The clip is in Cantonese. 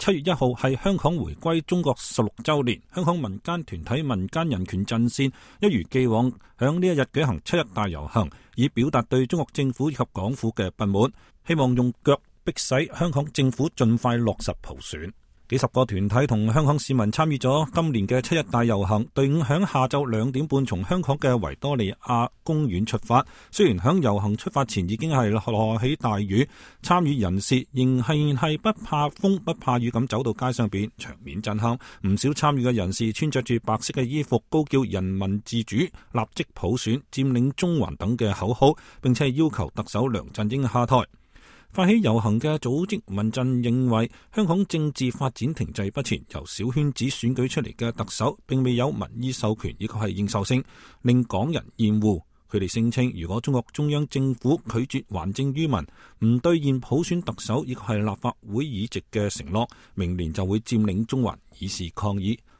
7月1號係香港回歸中國16週年，香港民間團體民間人權陣線一如既往響呢一日舉行7日大遊行，以表達對中國政府以及港府嘅不滿，希望用腳迫使香港政府盡快落實普選。幾十個團體同香港市民參與咗今年嘅7日大遊行，隊伍響下晝2點半從香港嘅維多利亞公園出發。雖然響遊行出發前已經係落起大雨，參與人士仍係不怕風不怕雨咁走到街上邊，場面震撼。唔少參與嘅人士穿着住白色嘅衣服，高叫人民自主、立即普選、佔領中環等嘅口號，並且要求特首梁振英下台。發起遊行嘅組織民陣認為，香港政治發展停滯不前，由小圈子選舉出嚟嘅特首並未有民意授權，亦係認受性，令港人厭惡。佢哋聲稱，如果中國中央政府拒絕還政於民，唔兌現普選特首，亦係立法會議席嘅承諾，明年就會佔領中環，以示抗議。